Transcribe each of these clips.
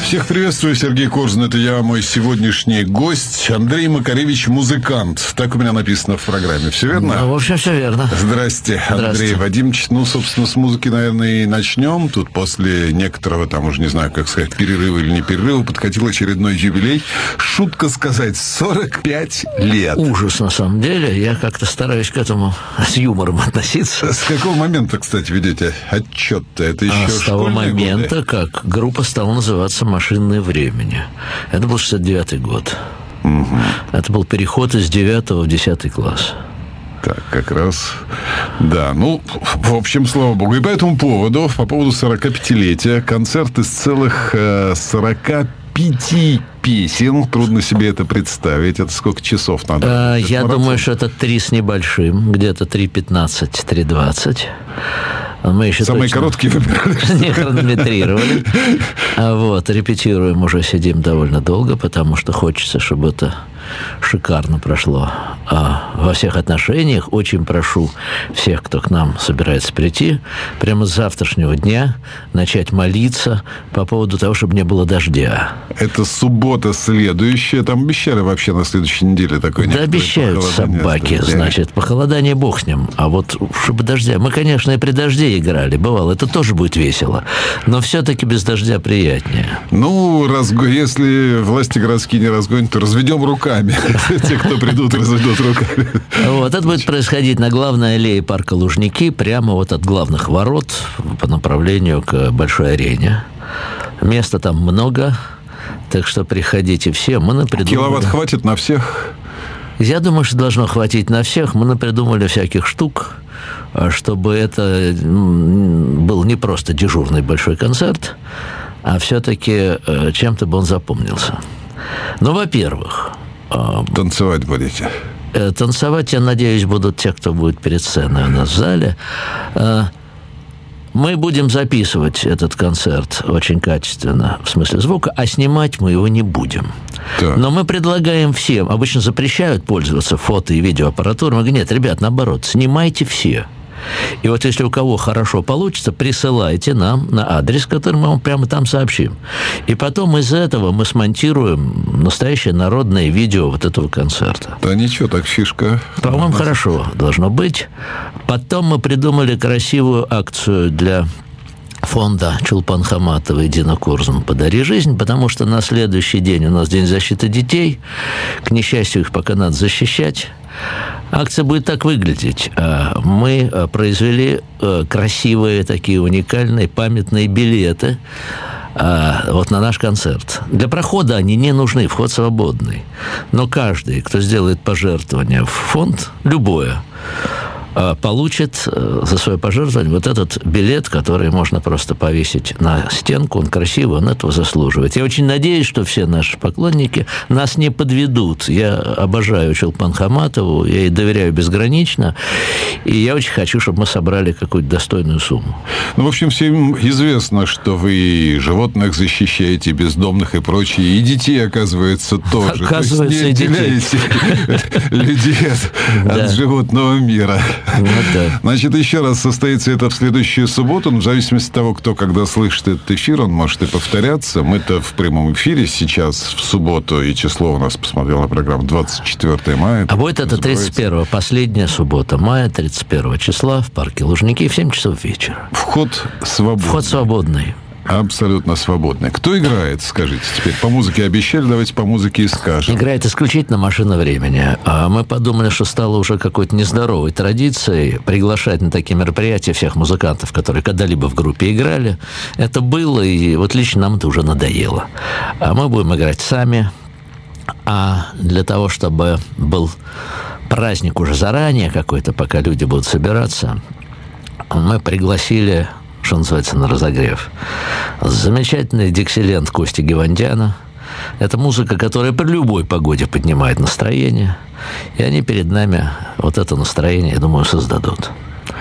Всех приветствую, Сергей Корзун. Это я, мой сегодняшний гость Андрей Макаревич, музыкант. Так у меня написано в программе. Все верно? Ну, в общем, все верно. Здрасте, Андрей Вадимович. Ну, собственно, с музыки, наверное, и начнем. Тут после некоторого, там уже не знаю, как сказать, перерыва или не перерыва, подкатил очередной юбилей. Шутка сказать, 45 лет. Ужас, на самом деле. Я как-то стараюсь к этому с юмором относиться. С какого момента, кстати, ведете отчет-то? Это еще с того момента, годы? как группа стала называться «Машинное времени». Это был 69-й год. Угу. Это был переход из 9 в 10 класс. Так, как раз, да, ну, в общем, слава богу. И по этому поводу, по поводу 45-летия, концерт из целых 45 песен. Трудно себе это представить. Это сколько часов надо? Я думаю, что это 3 с небольшим, где-то 3:15, 3:20. Мы еще самые короткие выбирали. Не хронометрировали. Вот, репетируем, уже сидим довольно долго, потому что хочется, чтобы это шикарно прошло. Во всех отношениях очень прошу всех, кто к нам собирается прийти, прямо с завтрашнего дня начать молиться по поводу того, чтобы не было дождя. Это суббота следующая. Там обещали вообще на следующей неделе такое. Да обещают собаки, значит, похолодание бог с ним. А вот чтобы дождя... Мы, конечно, и при дожде играли, бывало. Это тоже будет весело. Но все-таки без дождя приятнее. Ну, если власти городские не разгонят, то разведем руками. Те, кто придут, разведут руками. Вот, это будет происходить на главной аллее парка Лужники, прямо вот от главных ворот по направлению к большой арене. Места там много, так что приходите все. Мы напридумали... Киловатт хватит на всех? Я думаю, что должно хватить на всех. Мы напридумали всяких штук, чтобы это был не просто дежурный большой концерт, а все-таки чем-то бы он запомнился. Ну, во-первых... Танцевать будете? Танцевать, я надеюсь, будут те, кто будет перед сценой у нас в зале. Мы будем записывать этот концерт очень качественно, в смысле звука, а снимать мы его не будем. Так. Но мы предлагаем всем, обычно запрещают пользоваться фото- и видеоаппаратурой, мы говорим, нет, ребят, наоборот, снимайте все. И вот если у кого хорошо получится, присылайте нам на адрес, который мы вам прямо там сообщим. И потом из этого мы смонтируем настоящее народное видео вот этого концерта. Да ничего, так фишка. По-моему, хорошо должно быть. Потом мы придумали красивую акцию для фонда Чулпан Хаматова и Дина Корзун «Подари жизнь», потому что на следующий день у нас День защиты детей. К несчастью, их пока надо защищать. Акция будет так выглядеть. Мы произвели красивые, такие уникальные памятные билеты вот на наш концерт. Для прохода они не нужны, вход свободный. Но каждый, кто сделает пожертвование в фонд, любое, получит за свое пожертвование вот этот билет, который можно просто повесить на стенку. Он красивый, он этого заслуживает. Я очень надеюсь, что все наши поклонники нас не подведут. Я обожаю Чулпан Хаматову, я ей доверяю безгранично, и я очень хочу, чтобы мы собрали какую-то достойную сумму. Ну, в общем, всем известно, что вы животных защищаете, бездомных и прочее, и детей, оказывается, тоже. Оказывается, и детей. Людей от животного мира. Значит, еще раз состоится это в следующую субботу. В зависимости от того, кто когда слышит этот эфир, он может и повторяться. Мы-то в прямом эфире сейчас, в субботу, и число у нас, посмотрел на программу, 24 мая. А будет это 31-го, последняя суббота мая, 31 числа в парке Лужники в 7 часов вечера. Вход свободный. Вход свободный. Абсолютно свободный. Кто играет, скажите теперь? По музыке обещали, давайте по музыке и скажем. Играет исключительно «Машина времени». А мы подумали, что стало уже какой-то нездоровой традицией приглашать на такие мероприятия всех музыкантов, которые когда-либо в группе играли. Это было, и вот лично нам это уже надоело. А мы будем играть сами. А для того, чтобы был праздник уже заранее какой-то, пока люди будут собираться, мы пригласили, что называется, на разогрев, замечательный диксилент Кости Гевандяна. Это музыка, которая при любой погоде поднимает настроение. И они перед нами вот это настроение, я думаю, создадут.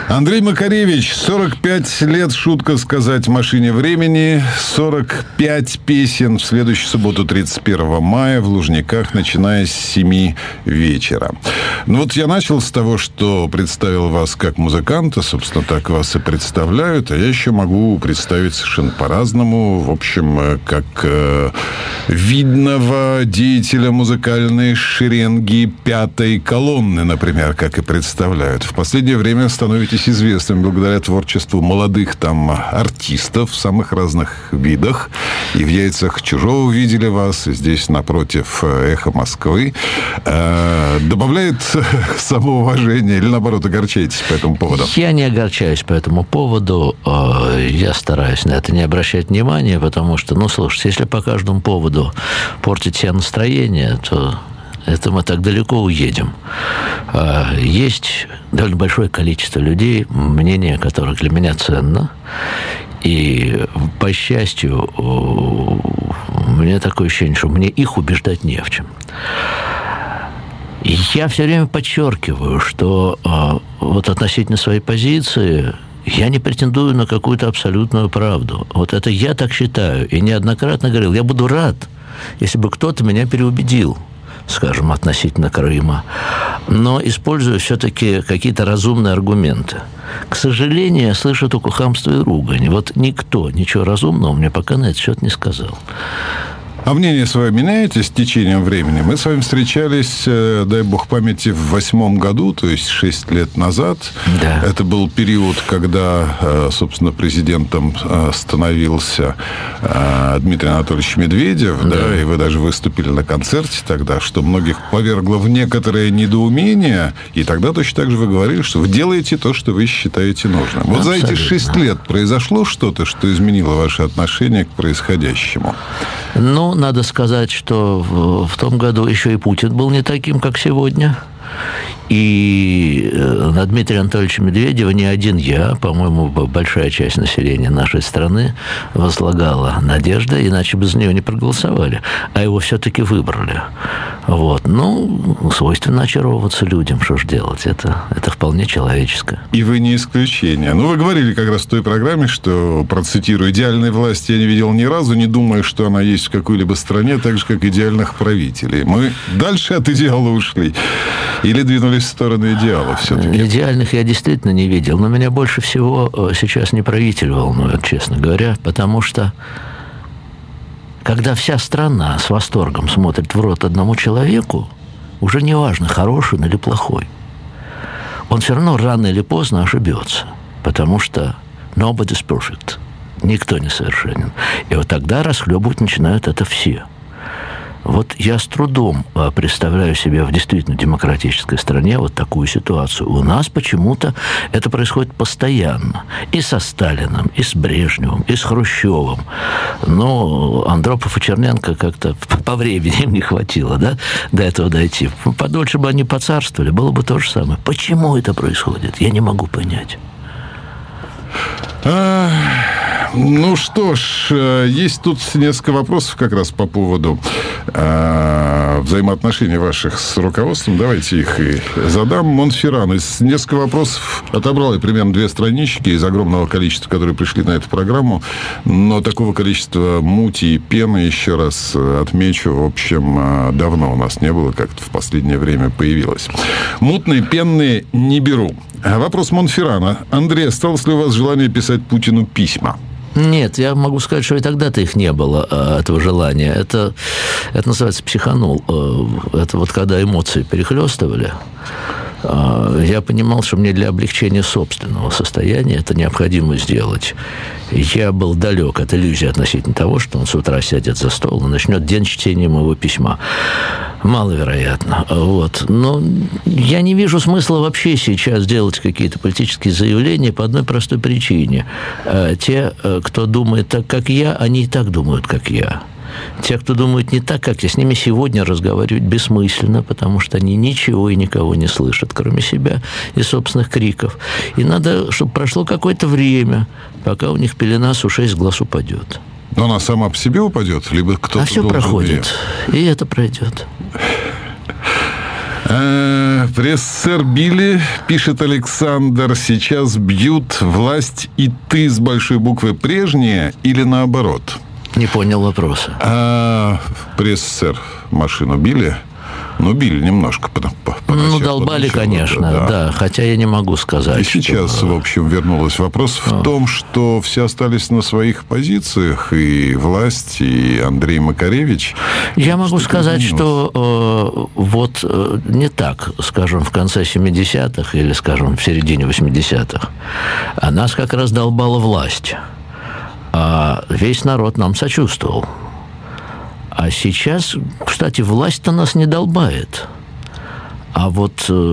Андрей Макаревич, 45 лет, шутка сказать, в машине времени, 45 песен в следующую субботу, 31 мая, в Лужниках, начиная с 7 вечера. Ну вот я начал с того, что представил вас как музыканта, собственно, так вас и представляют, а я еще могу представить совершенно по-разному, в общем, как видного деятеля музыкальной шеренги пятой колонны, например, как и представляют. В последнее время становитесь известным благодаря творчеству молодых там артистов в самых разных видах. И в «Яйцах чужого» видели вас, и здесь напротив «Эхо Москвы». Добавляет самоуважение или, наоборот, огорчаетесь по этому поводу? Я не огорчаюсь по этому поводу. Я стараюсь на это не обращать внимания, потому что, ну, слушайте, если по каждому поводу портить себе настроение, то это мы так далеко уедем. Есть довольно большое количество людей, мнение которых для меня ценно. И, по счастью, у меня такое ощущение, что мне их убеждать не в чем. Я все время подчеркиваю, что вот относительно своей позиции я не претендую на какую-то абсолютную правду. Вот это я так считаю. И неоднократно говорил, я буду рад, если бы кто-то меня переубедил, скажем, относительно Крыма, но использую все-таки какие-то разумные аргументы. К сожалению, я слышу только хамство и ругань. Вот никто ничего разумного мне пока на этот счет не сказал. А мнение свое меняете с течением времени? Мы с вами встречались, дай бог памяти, в 2008 году, то есть 6 лет назад. Да. Это был период, когда, собственно, президентом становился Дмитрий Анатольевич Медведев, да, и вы даже выступили на концерте тогда, что многих повергло в некоторое недоумение, и тогда точно так же вы говорили, что вы делаете то, что вы считаете нужным. Вот за эти 6 лет произошло что-то, что изменило ваше отношение к происходящему? Ну, надо сказать, что в том году еще и Путин был не таким, как сегодня. И на Дмитрия Анатольевича Медведева не один я, по-моему, большая часть населения нашей страны возлагала надежды, иначе бы за нее не проголосовали. А его все-таки выбрали. Вот. Ну, свойственно очаровываться людям, что ж делать. Это вполне человеческое. И вы не исключение. Ну, вы говорили как раз в той программе, что, процитирую, идеальной власти я не видел ни разу, не думая, что она есть в какой-либо стране, так же, как идеальных правителей. Мы дальше от идеала ушли. Или двинулись в сторону идеала все-таки? Идеальных я действительно не видел, но меня больше всего сейчас не правитель волнует, честно говоря, потому что когда вся страна с восторгом смотрит в рот одному человеку, уже не важно, хороший он или плохой, он все равно рано или поздно ошибется, потому что nobody's perfect, никто не совершенен. И вот тогда расхлебывать начинают это все. Вот я с трудом представляю себе в действительно демократической стране вот такую ситуацию. У нас почему-то это происходит постоянно. И со Сталиным, и с Брежневым, и с Хрущевым. Но Андропов и Черненко как-то по времени им не хватило, да, до этого дойти. Подольше бы они поцарствовали, было бы то же самое. Почему это происходит? Я не могу понять. Ну что ж, есть тут несколько вопросов как раз по поводу взаимоотношений ваших с руководством. Давайте их и задам. Монферран. Из несколько вопросов отобрал я примерно 2 странички из огромного количества, которые пришли на эту программу. Но такого количества мути и пены, еще раз отмечу, в общем, давно у нас не было, как-то в последнее время появилось. Мутные, пенные не беру. Вопрос Монферрана. Андрей, осталось ли у вас желание писать Путину письма? Нет, я могу сказать, что и тогда-то их не было, этого желания. Это называется психанул. Это вот когда эмоции перехлестывали, я понимал, что мне для облегчения собственного состояния это необходимо сделать. Я был далек от иллюзии относительно того, что он с утра сядет за стол и начнет день чтения моего письма. Маловероятно. Вот. Но я не вижу смысла вообще сейчас делать какие-то политические заявления по одной простой причине. Те, кто думает так, как я, они и так думают, как я. Те, кто думают не так, как я, с ними сегодня разговаривать бессмысленно, потому что они ничего и никого не слышат, кроме себя и собственных криков. И надо, чтобы прошло какое-то время, пока у них пелена с ушей с глаз упадет. Но она сама по себе упадет, либо кто-то все проходит, и это пройдет. Пресс-сэр Билли, пишет Александр, сейчас бьют власть и ты с большой буквы прежние или наоборот? Не понял вопроса. Пресс-сэр машину били? Ну, били немножко. Долбали, конечно, да. Хотя я не могу сказать. И сейчас, в общем, вернулась. Вопрос в том, что все остались на своих позициях, и власть, и Андрей Макаревич. Я могу сказать, что не так, скажем, в конце 70-х или, скажем, в середине 80-х. А нас как раз долбала власть. А весь народ нам сочувствовал. А сейчас, кстати, власть-то нас не долбает. А вот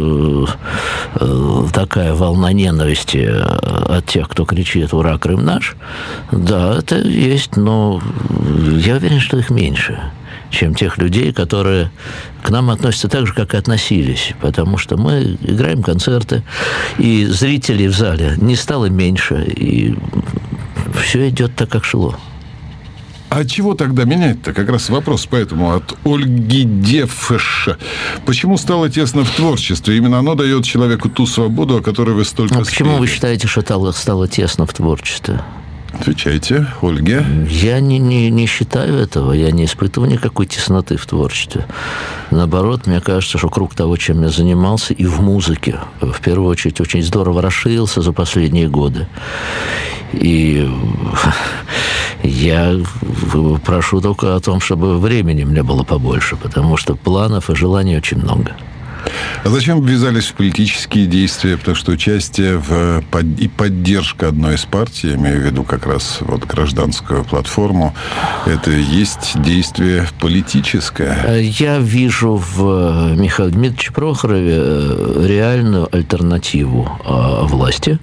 такая волна ненависти от тех, кто кричит «Ура, Крым наш», да, это есть, но я уверен, что их меньше, чем тех людей, которые к нам относятся так же, как и относились. Потому что мы играем концерты, и зрителей в зале не стало меньше, и все идет так, как шло. А чего тогда менять-то? Как раз вопрос поэтому от Ольги Девш. Почему стало тесно в творчестве? Именно оно дает человеку ту свободу, о которой вы столько сказали. Почему вы считаете, что стало тесно в творчестве? Отвечайте, Ольга. Я не считаю этого. Я не испытываю никакой тесноты в творчестве. Наоборот, мне кажется, что круг того, чем я занимался, и в музыке, в первую очередь, очень здорово расширился за последние годы. И я прошу только о том, чтобы времени мне было побольше, потому что планов и желаний очень много. А зачем ввязались в политические действия? Потому что участие и поддержка одной из партий, я имею в виду как раз гражданскую платформу, это и есть действие политическое. Я вижу в Михаиле Дмитриевиче Прохорове реальную альтернативу власти.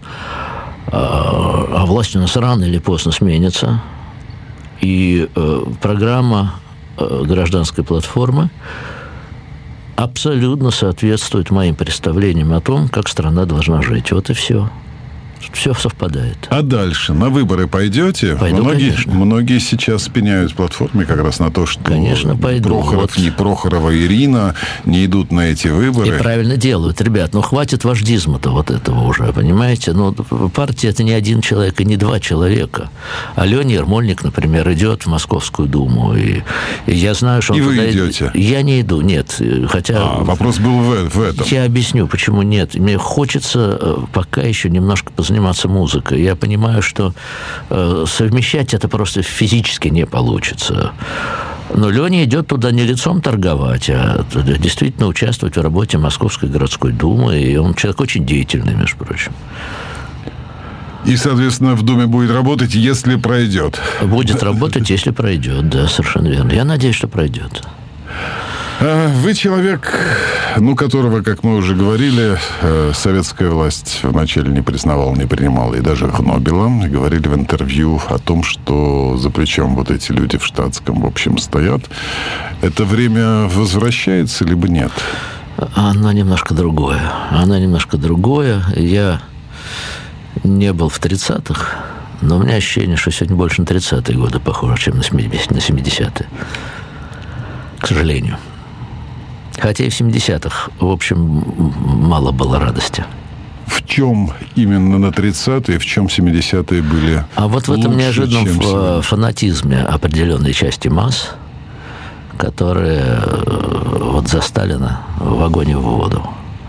А власть у нас рано или поздно сменится. И программа гражданской платформы абсолютно соответствует моим представлениям о том, как страна должна жить. Вот и все. Все совпадает. А дальше? На выборы пойдете? Пойду, конечно. Многие сейчас пеняют платформе как раз на то, что конечно, пойду. Прохоров, не Прохорова, Ирина не идут на эти выборы. И правильно делают. Ребят, хватит вождизма-то этого уже, понимаете? Партия – это не один человек и не два человека. Аленя Ермольник, например, идет в Московскую Думу. И я знаю, что он и вы идете? Я не иду, нет. Хотя... вопрос был в этом. Я объясню, почему нет. Мне хочется пока еще немножко заниматься музыкой. Я понимаю, что совмещать это просто физически не получится. Но Леня идет туда не лицом торговать, а действительно участвовать в работе Московской городской думы. И он человек очень деятельный, между прочим. И, соответственно, в Думе будет работать, если пройдет. Будет работать, если пройдет, да, совершенно верно. Я надеюсь, что пройдет. Вы человек, которого, как мы уже говорили, советская власть вначале не признавала, не принимала, и даже гнобила. Говорили в интервью о том, что за плечом эти люди в штатском, в общем, стоят. Это время возвращается, либо нет? Оно немножко другое. Я не был в 30-х, но у меня ощущение, что сегодня больше на 30-е годы похоже, чем на 70-е. К сожалению. Хотя и в 70-х, в общем, мало было радости. В чем именно на 30-е, в чем 70-е были А вот в этом неожиданном фанатизме определенной части масс, которые за Сталина в огонь и в воду.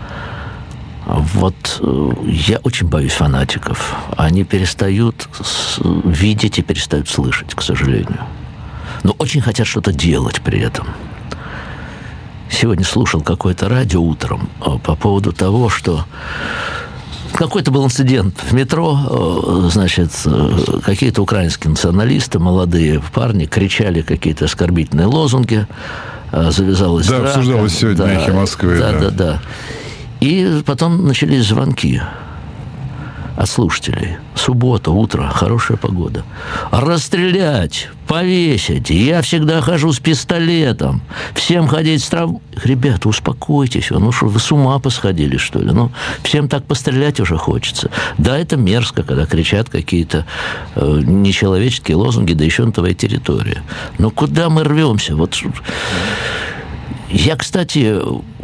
Я очень боюсь фанатиков. Они перестают видеть и перестают слышать, к сожалению. Но очень хотят что-то делать при этом. Сегодня слушал какое-то радио утром по поводу того, что какой-то был инцидент в метро, какие-то украинские националисты, молодые парни, кричали какие-то оскорбительные лозунги, завязалась драка. Да, обсуждалось сегодня «Эхе Москвы». Да. И потом начались звонки от слушателей. Суббота, утро, хорошая погода. Расстрелять, повесить. Я всегда хожу с пистолетом. Всем ходить с травмой. Ребята, успокойтесь. Что, вы с ума посходили, что ли? Всем так пострелять уже хочется. Да, это мерзко, когда кричат какие-то нечеловеческие лозунги, да еще на твоей территории. Но куда мы рвемся? Я, кстати,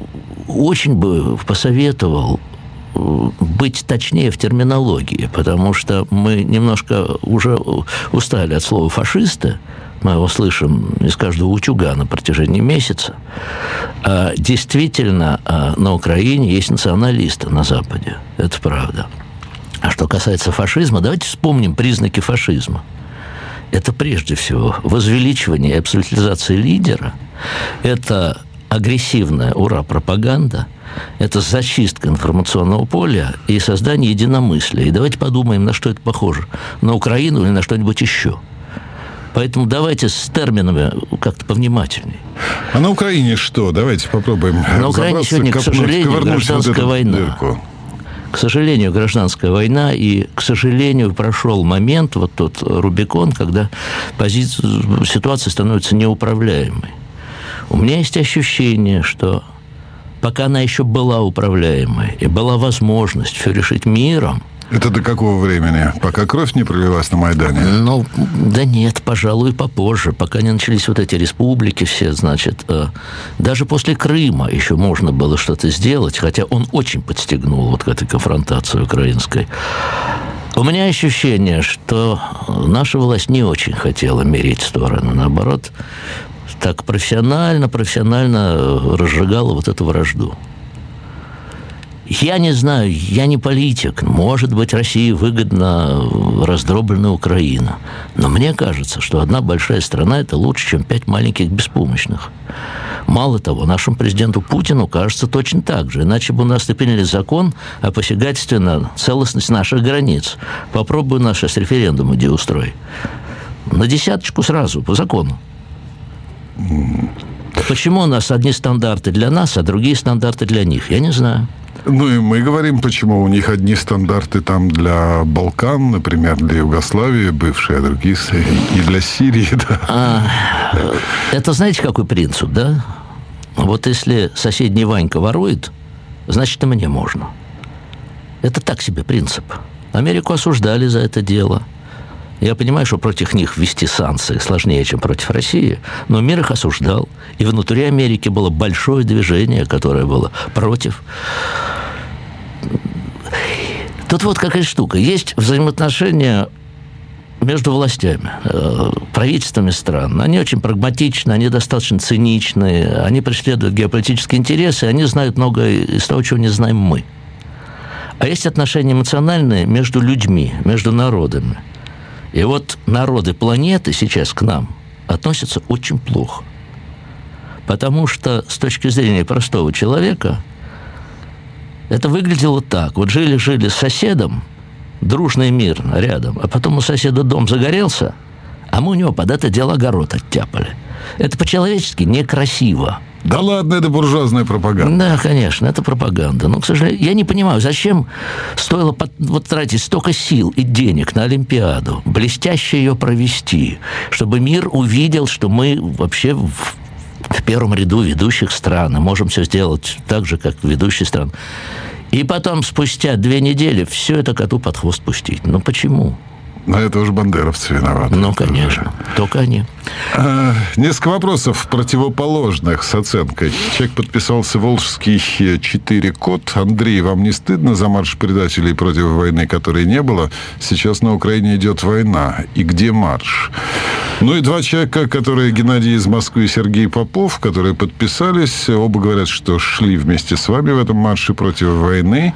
очень бы посоветовал быть точнее в терминологии, потому что мы немножко уже устали от слова «фашисты». Мы его слышим из каждого утюга на протяжении месяца. А действительно, на Украине есть националисты на Западе. Это правда. А что касается фашизма, давайте вспомним признаки фашизма. Это прежде всего возвеличивание и абсолютизация лидера. Это агрессивная ура-пропаганда. Это зачистка информационного поля и создание единомыслия. И давайте подумаем, на что это похоже. На Украину или на что-нибудь еще. Поэтому давайте с терминами как-то повнимательней. А на Украине что? Давайте попробуем. На Украине сегодня, к сожалению, гражданская война. К сожалению, гражданская война, и, к сожалению, прошел момент, вот тот Рубикон, когда ситуация становится неуправляемой. У меня есть ощущение, что пока она еще была управляемой, и была возможность все решить миром. Это до какого времени? Пока кровь не пролилась на Майдане? Ну, да нет, пожалуй, попозже. Пока не начались вот эти республики все, значит. Даже после Крыма еще можно было что-то сделать, хотя он очень подстегнул вот к этой конфронтации украинской. У меня ощущение, что наша власть не очень хотела мирить стороны. Наоборот, так профессионально разжигала вот эту вражду. Я не знаю, я не политик. Может быть, России выгодна раздробленная Украина. Но мне кажется, что одна большая страна – это лучше, чем 5 маленьких беспомощных. Мало того, нашему президенту Путину кажется точно так же. Иначе бы у нас не приняли закон о посягательстве на целостность наших границ. Попробуй нас сейчас референдум иди устрой. На 10 сразу, по закону. Почему у нас одни стандарты для нас, а другие стандарты для них? Я не знаю. Ну, и мы говорим, почему у них одни стандарты там для Балкан, например, для Югославии бывшей, а другие и для Сирии, да. Это знаете, какой принцип, да? Вот если соседний Ванька ворует, значит, и мне можно. Это так себе принцип. Америку осуждали за это дело. Я понимаю, что против них ввести санкции сложнее, чем против России, но мир их осуждал. И внутри Америки было большое движение, которое было против. Тут вот какая штука. Есть взаимоотношения между властями, правительствами стран. Они очень прагматичны, они достаточно циничны, они преследуют геополитические интересы, они знают многое из того, чего не знаем мы. А есть отношения эмоциональные между людьми, между народами. И вот народы планеты сейчас к нам относятся очень плохо. Потому что с точки зрения простого человека это выглядело так. Вот жили-жили с соседом, дружно и мирно рядом, а потом у соседа дом загорелся, а мы у него под это дело огород оттяпали. Это по-человечески некрасиво. Да ладно, это буржуазная пропаганда. Да, конечно, это пропаганда. Но, к сожалению, я не понимаю, зачем стоило тратить столько сил и денег на Олимпиаду, блестяще ее провести, чтобы мир увидел, что мы вообще в первом ряду ведущих стран, и можем все сделать так же, как ведущие страны. И потом, спустя 2 недели, все это коту под хвост пустить. Ну, почему? Но это уже бандеровцы виноваты. Ну, конечно. Только они. Несколько вопросов противоположных с оценкой. Человек подписался «Волжский 4 код». Андрей, вам не стыдно за марш предателей против войны, которой не было? Сейчас на Украине идет война. И где марш? Ну и 2 человека, которые Геннадий из Москвы и Сергей Попов, которые подписались. Оба говорят, что шли вместе с вами в этом марше против войны.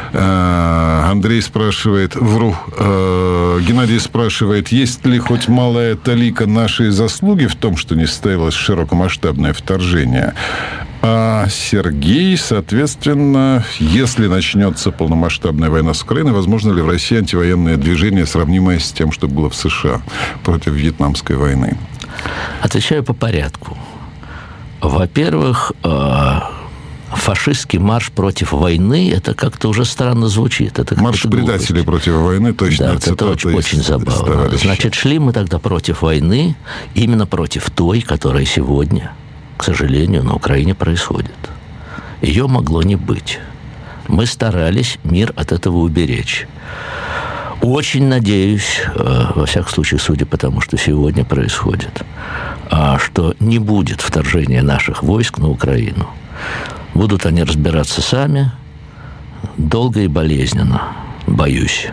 Андрей спрашивает... Геннадий спрашивает, есть ли хоть малая талика нашей заслуги в том, что не состоялось широкомасштабное вторжение. А Сергей, соответственно, если начнется полномасштабная война с Украиной, возможно ли в России антивоенное движение, сравнимое с тем, что было в США против Вьетнамской войны? Отвечаю по порядку. Во-первых, фашистский марш против войны, это как-то уже странно звучит. Это марш предателей против войны, точно. Да, это очень забавно. Значит, шли мы тогда против войны, именно против той, которая сегодня, к сожалению, на Украине происходит. Ее могло не быть. Мы старались мир от этого уберечь. Очень надеюсь, во всяком случае, судя по тому, что сегодня происходит, что не будет вторжения наших войск на Украину. Будут они разбираться сами, долго и болезненно, боюсь.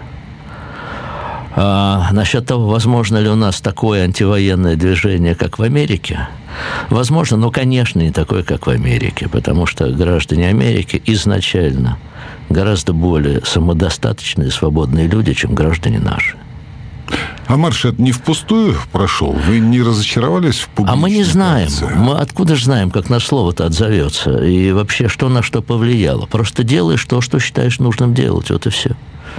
А насчет того, возможно ли у нас такое антивоенное движение, как в Америке, возможно, но, конечно, не такое, как в Америке, потому что граждане Америки изначально гораздо более самодостаточные и свободные люди, чем граждане наши. А марш это не впустую прошел? Вы не разочаровались в публичной? А мы не знаем. акции? Мы откуда же знаем, как наше слово-то отзовется? И вообще, что на что повлияло? Просто делаешь то, что считаешь нужным делать. Вот и все.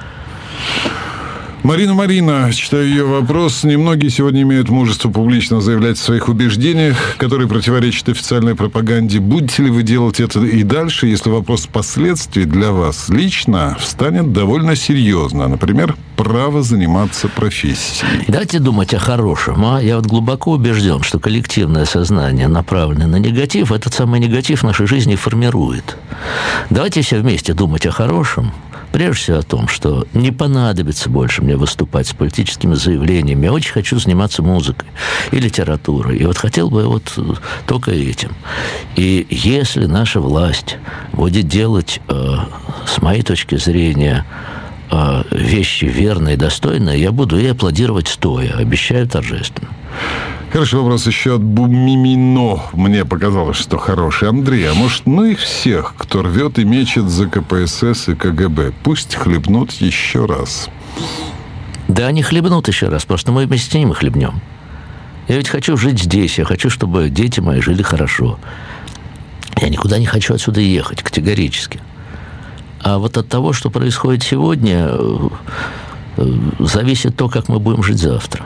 Марина, читаю ее вопрос. Немногие сегодня имеют мужество публично заявлять о своих убеждениях, которые противоречат официальной пропаганде. Будете ли вы делать это и дальше, если вопрос последствий для вас лично встанет довольно серьезно? Например, право заниматься профессией. Давайте думать о хорошем. Я вот глубоко убежден, что коллективное сознание, направленное на негатив, этот самый негатив в нашей жизни формирует. Давайте все вместе думать о хорошем. Прежде всего о том, что не понадобится больше мне выступать с политическими заявлениями. Я очень хочу заниматься музыкой и литературой. И вот хотел бы вот только этим. И если наша власть будет делать, с моей точки зрения, вещи верные и достойные, я буду ей аплодировать стоя. Обещаю торжественно. Хороший вопрос еще от Бумимино. Мне показалось, что хороший. Андрей, а может, ну их всех, кто рвет и мечет за КПСС и КГБ, пусть хлебнут еще раз? Да, они хлебнут еще раз, просто мы вместе с ними хлебнем. Я ведь хочу жить здесь, я хочу, чтобы дети мои жили хорошо. Я никуда не хочу отсюда ехать, категорически. А вот от того, что происходит сегодня, зависит то, как мы будем жить завтра.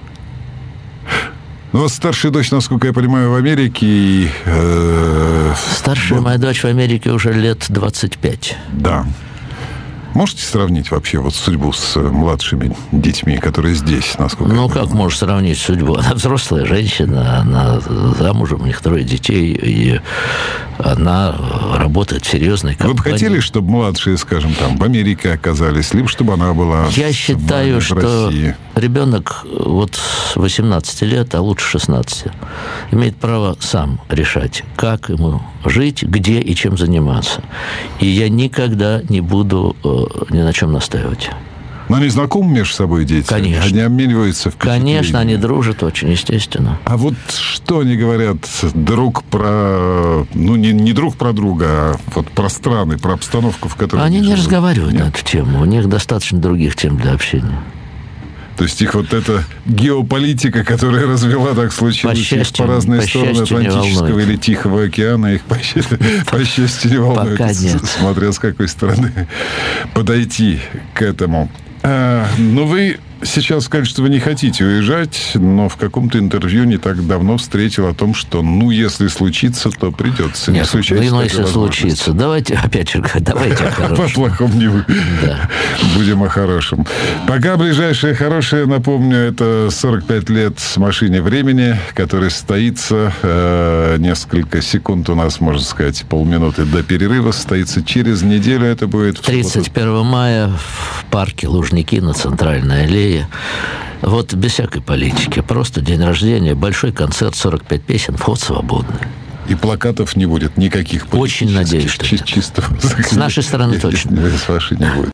Ну, вот старшая дочь, насколько я понимаю, в Америке... Старшая моя дочь в Америке уже лет 25. Да. Можете сравнить вообще вот судьбу с младшими детьми, которые здесь, насколько Ну, я как понимаю? можешь сравнить судьбу? Она взрослая женщина, она замужем, у них 3 детей, и она работает в серьезной компании. Вы бы хотели, чтобы младшие, скажем, там, в Америке оказались, либо чтобы она была Я считаю, в что России? ребенок вот с 18 лет, а лучше 16, имеет право сам решать, как ему жить, где и чем заниматься. И я никогда не буду ни на чем настаивать. Но они знакомы между собой, дети? Конечно. Они обмениваются впечатлениями? Конечно, они дружат очень, естественно. А вот что они говорят друг про... Ну, не друг про друга, а вот про страны, про обстановку, в которой Они не живут? разговаривают Нет? на эту тему. У них достаточно других тем для общения. То есть их вот эта геополитика, которая развела, так случилось, их по разные стороны Атлантического или Тихого океана, их, по счастью, не волнует. Пока нет. Смотря с какой стороны подойти к этому. Но вы сейчас сказали, что вы не хотите уезжать, но в каком-то интервью не так давно встретил о том, что, ну, если случится, то придется. Нет, ну, если случится. Давайте, опять же, давайте о хорошем. О плохом не вы. Да. Будем о хорошем. Пока ближайшее хорошее, напомню, это 45 лет с машине времени, который состоится несколько секунд у нас, можно сказать, полминуты до перерыва, состоится через неделю. Это будет... 31 мая в парке Лужники на Центральной аллее. Вот без всякой политики. Просто день рождения, большой концерт, 45 песен, вход свободный. И плакатов не будет никаких. Очень надеюсь, что чисто. С нашей стороны точно. С вашей не будет.